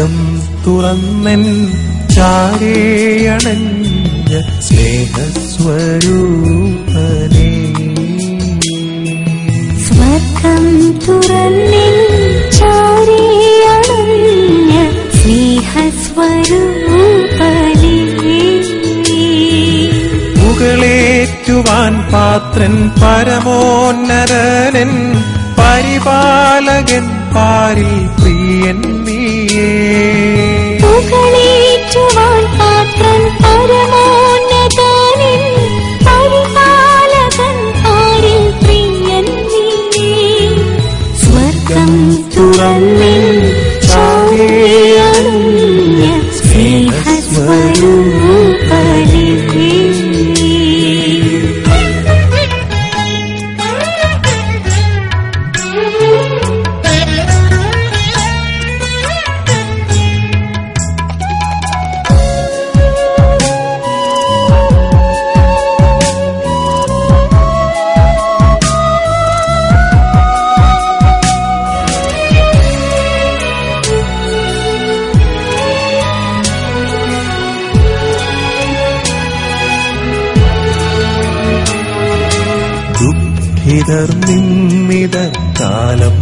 സ്വർഗം തുറന്നെൻ ചാരേയണഞ്ഞ സ്നേഹസ്വരൂപനേ. സ്വർഗം തുറന്നെൻ ചാരേയണഞ്ഞ സ്നേഹസ്വരൂപനേ. മുകളേറ്റുവാൻ പാത്രൻ പരമോന്നതനൻ പരിപാലകൻ പാരിൽ പ്രിയൻ നീയേ. മുകളേറ്റുവാൻ പാത്രൻ പരമോന്നതനൻ പരിപാലകൻ പാരിൽ പ്രിയൻ നീയേ. സ്വർഗം തുറന്നെൻ ചാരേയണഞ്ഞ സ്നേഹസ്വരൂപനേ. ദുഃഖിതർ നിന്നിത കാലം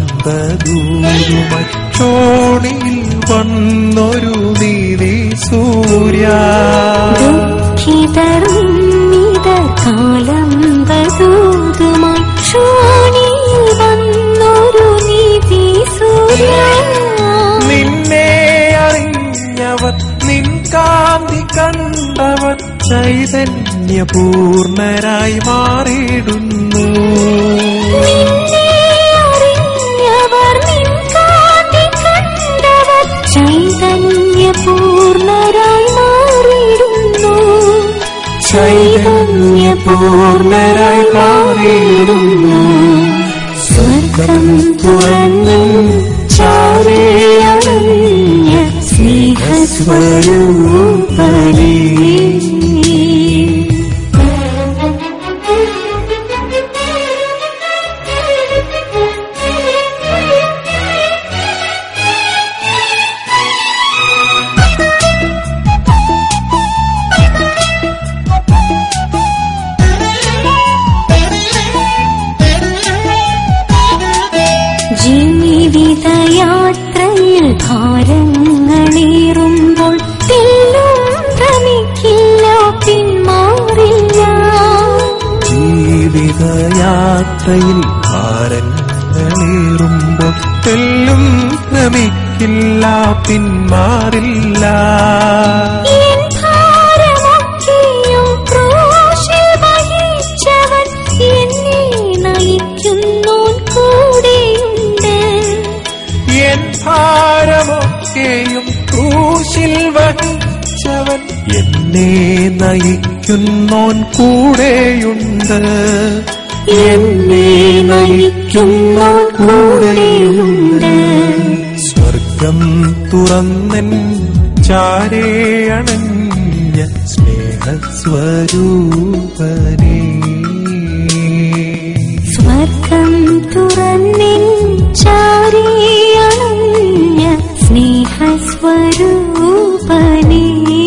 ദൂരുമച്ചോണിയിൽ വന്നൊരു നീതി സൂര്യ. ദുഃഖിതർ നിന്നിത കാലം ദൂരുമച്ചോണിയിൽ വന്നൊരു നീതി സൂര്യ. നിന്നെ അറിഞ്ഞവർ നിൻ കാന്തി കണ്ടവർ ചൈതന്യപൂർണരായി മാറിയിടുന്നു. നിന്നെ അറിഞ്ഞവർ നിൻ കാന്തി കണ്ടവർ ചൈതന്യപൂർണരായി മാറിയിടുന്നു. ചൈതന്യപൂർണരായി മാറിയിടുന്നു. സ്വർഗം തുറന്നു ചാരേയണഞ്ഞ സ്നേഹസ്വരൂപനേ. ജീവിതയാത്രയിൽ ഭാരങ്ങളേറുമ്പോൾ തെല്ലും ഭ്രമിക്കില്ല പിന്മാറില്ല. ജീവിതയാത്രയിൽ ഭാരങ്ങളേറുമ്പോൾ തെല്ലും ഭ്രമിക്കില്ല പിന്മാറില്ല. എൻ ഭാരമൊക്കെയും ക്രൂശിൽ വഹിച്ചവൻ എന്നെ നയിക്കുന്നോൻ കൂടെയുണ്ട്. എൻ ഭാരമൊക്കെയും ക്രൂശിൽ വഹിച്ചവൻ എന്നെ നയിക്കുന്നോൻ കൂടെയുണ്ട്. എന്നെ നയിക്കുന്നോൻ കൂടെയുണ്ട്. സ്വർഗം തുറന്നെൻ ചാരേയണഞ്ഞ സ്നേഹസ്വരൂപനേ. സ്വർഗം തുറന്നെൻ ചാരേയണഞ്ഞ സ്നേഹസ്വരൂപനേ.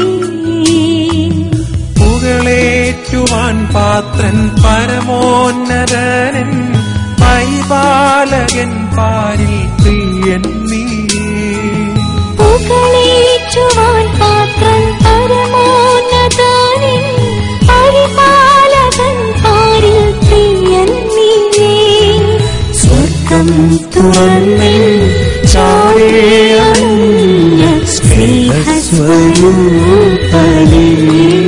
മുകളേറ്റുവാൻ പാത്രൻ പരമോന്നതനൻ പരിപാലകൻ പാരിൽ പ്രിയൻ നീയേ. മുകളേറ്റുവാൻ പാത്രൻ പരമോന്നതനൻ പരിപാലകൻ പാരിൽ പ്രിയൻ നീയേ. സ്വർഗം തുറന്നെൻ ചാരേയണഞ്ഞ സ്നേഹസ്വരൂപനേ.